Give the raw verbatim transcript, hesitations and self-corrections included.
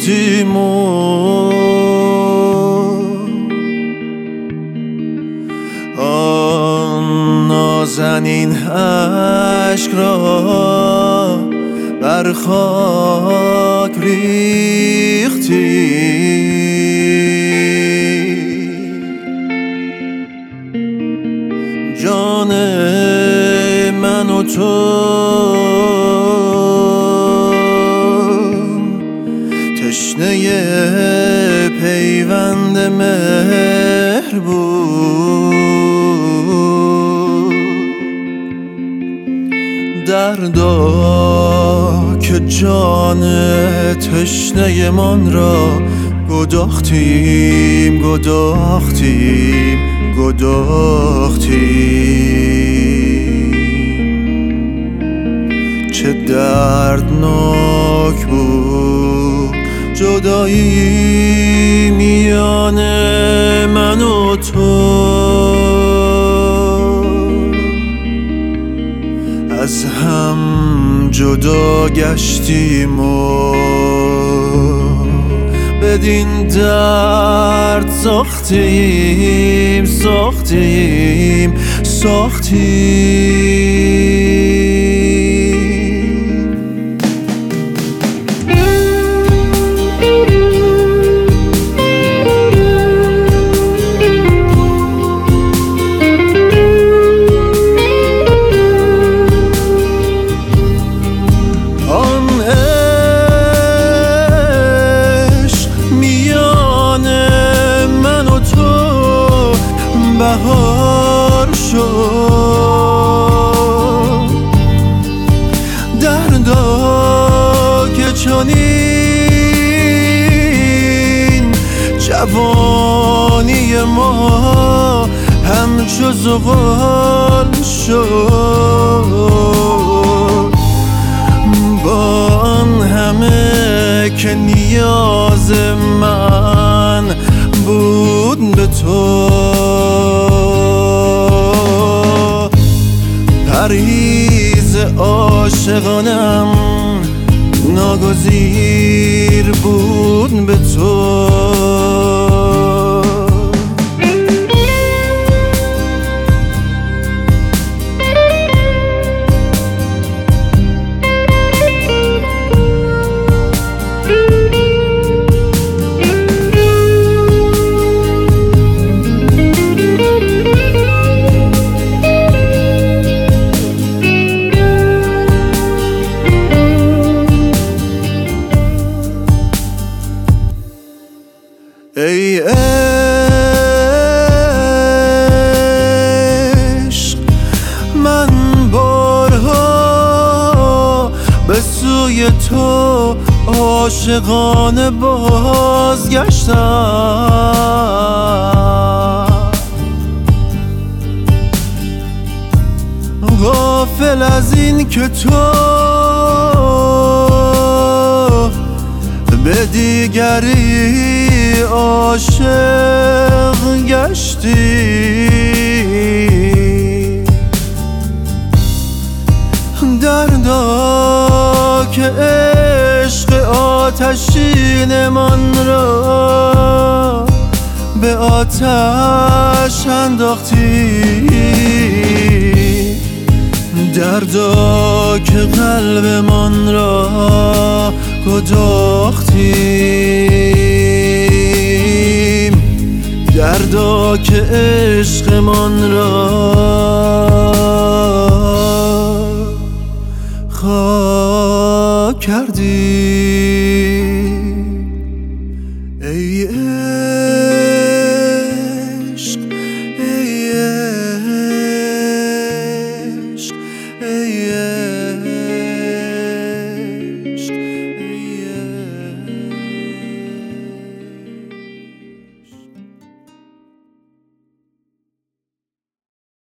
گفتیم و آن نازنین عشق را بر خاک ریختی. جان من و تو تشنه پیوند مهر بود، دردا که جان تشنه من را گداختیم گداختیم گداختیم. چه دردناک بود جدایی میان من و تو، از هم جدا گشتیم و بدین درد ساختیم ساختیم ساختیم. بهار شد، دردا که چنین جوانی ما همچو زغال شد. با آن همه که نیاز من بود به تو، پرهیز عاشقانم ناگزیر بود به تو. ای عشق، من بارها به سوی تو عاشقانه بازگشتم، غافل از این که تو به دیگری عاشق گشتی. دردا که عشق آتشین من را به آتش انداختی. دردا که قلب من را گداختیم، دردا که عشق من را خاک کردی.